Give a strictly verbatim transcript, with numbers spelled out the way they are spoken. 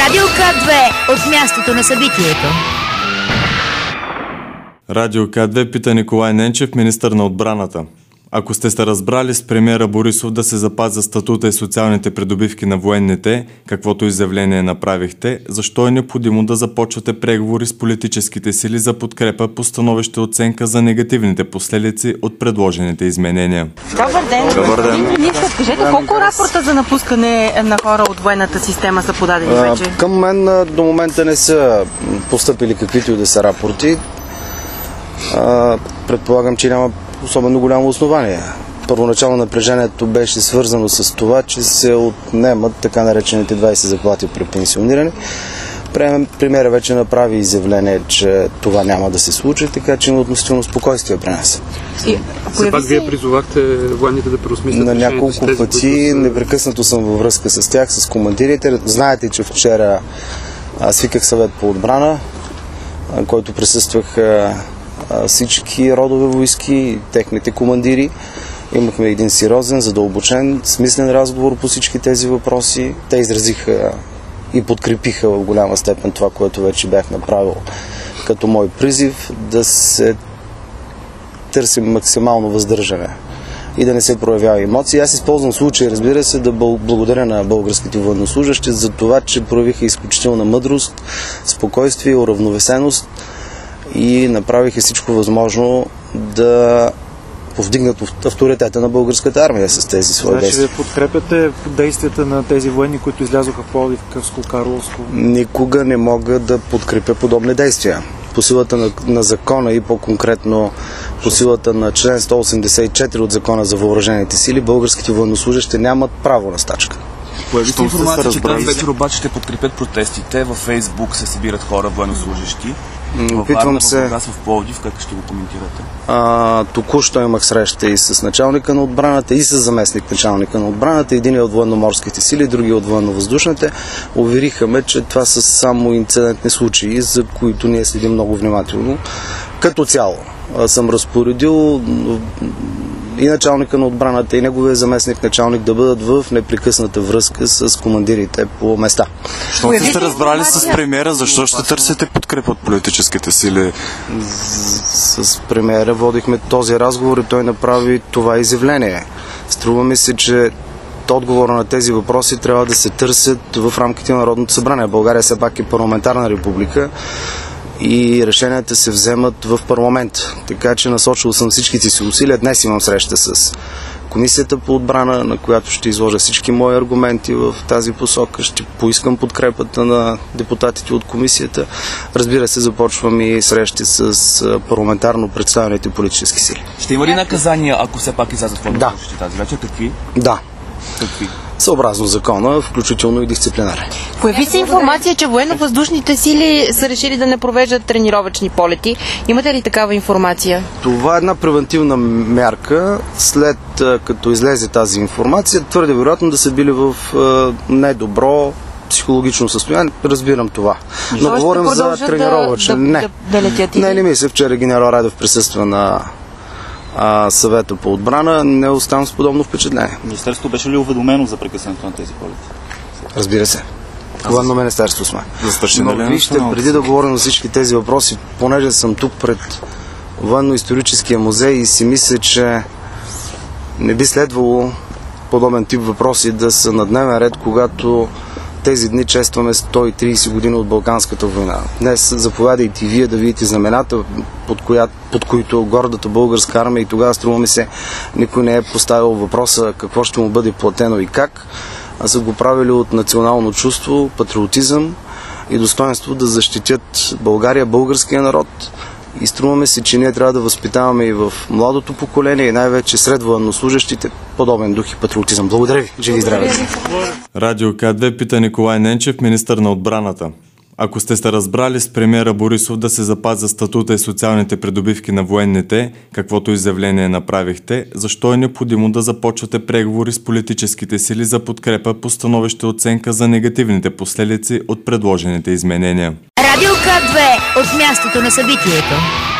Радио К две от мястото на събитието. Радио К две пита Николай Ненчев, министър на отбраната. Ако сте се разбрали с премиера Борисов да се запазят статута и социалните придобивки на военните, каквото изявление направихте, защо е необходимо да започвате преговори с политическите сили за подкрепа по становище оценка за негативните последици от предложените изменения? Добър ден! Добър ден! Ничко, скажете, колко рапорта за напускане на хора от военната система са подадени вече? А, към мен до момента не са постъпили каквито и да са рапорти. А, предполагам, че няма особено голямо основание. Първоначално напрежението беше свързано с това, че се отнемат така наречените двайсет заплати при пенсиониране. Премиерът вече направи изявление, че това няма да се случи, така че има относително спокойствие при нас. Все пак вие призовахте военните да преосмислят на няколко тези, пъти, са... непрекъснато съм във връзка с тях, с командирите. Знаете, че вчера свиках съвет по отбрана, който присъствах всички родове войски, техните командири. Имахме един сериозен, задълбочен, смислен разговор по всички тези въпроси. Те изразиха и подкрепиха в голяма степен това, което вече бях направил като мой призив, да се търси максимално въздържане и да не се проявява емоции. Аз използвам случай, разбира се, да благодаря на българските военнослужащи за това, че проявиха изключителна мъдрост, спокойствие, уравновесеност и направиха всичко възможно да повдигнат авторитета на българската армия с тези свои значи действия. Значи да подкрепяте действията на тези военни, които излязоха в Пловдив, Кърско, Карловско? Никога не мога да подкрепя подобни действия. По силата на, на закона и по-конкретно по силата на член сто осемдесет и четири от закона за въоръжените сили, българските военнослужащи нямат право на стачка. Появи се информация, че тази вечер обаче ще подкрепят протестите. Във Фейсбук се събират хора, военнослужащи. Опитвам се. В Пловдив, как ще го коментирате? А, току-що имах среща и с началника на отбраната, и с заместник началника на отбраната. Един е от военноморските сили, други от военновъздушните. Увериха ме, че това са само инцидентни случаи, за които ние следим много внимателно. Като цяло съм разпоредил и началника на отбраната, и неговия заместник началник да бъдат в непрекъсната връзка с командирите по места. Що сте се разбрали с премиера, защо ще търсите подкрепа от политическите сили? С, с премиера водихме този разговор и той направи това изявление. Струва ми се, че отговора на тези въпроси трябва да се търсят в рамките на Народното събрание. България все пак е парламентарна република и решенията се вземат в парламент. Така че насочил съм всичките си усилия. Днес имам среща с Комисията по отбрана, на която ще изложа всички мои аргументи в тази посока. Ще поискам подкрепата на депутатите от комисията. Разбира се, започвам и срещи с парламентарно представените политически сили. Ще има ли наказания, ако все пак излязат в да. тази вечер? Какви? Да. Какви? Съобразно закона, включително и дисциплинарен. Появи се информация, че военно-въздушните сили са решили да не провеждат тренировъчни полети. Имате ли такава информация? Това е една превентивна мярка. След като излезе тази информация, твърде вероятно да са били в недобро психологично състояние. Разбирам това. Но Защо говорим за тренировъчен. Да, да, да, да летят не, не мисля. Вчера генерал Радев присъства на а, съвета по отбрана. Не оставам с подобно впечатление. Министерството беше ли уведомено за прекъсването на тези полети? Разбира се. Военно министерство сме. Но вижте, преди да говорим за всички тези въпроси, понеже съм тук пред военно-историческия музей и си мисля, че не би следвало подобен тип въпроси да са на дневен ред, когато тези дни честваме сто и трийсет години от Балканската война. Днес заповядайте и вие да видите знамената, под, коя, под които гордата българска армия, и тогава, струва ми се, никой не е поставил въпроса какво ще му бъде платено и как, а са го правили от национално чувство, патриотизъм и достоинство да защитят България, българския народ. И струваме се, че ние трябва да възпитаваме и в младото поколение, и най-вече сред военнослужащите подобен дух и патриотизъм. Благодаря ви. Живи и здраве! Радио К две пита Николай Ненчев, министър на отбраната. Ако сте се разбрали с премиера Борисов да се запазят статута и социалните придобивки на военните, каквото изявление направихте, защо е необходимо да започвате преговори с политическите сили за подкрепа по становище оценка за негативните последици от предложените изменения? Радио К две от мястото на събитието.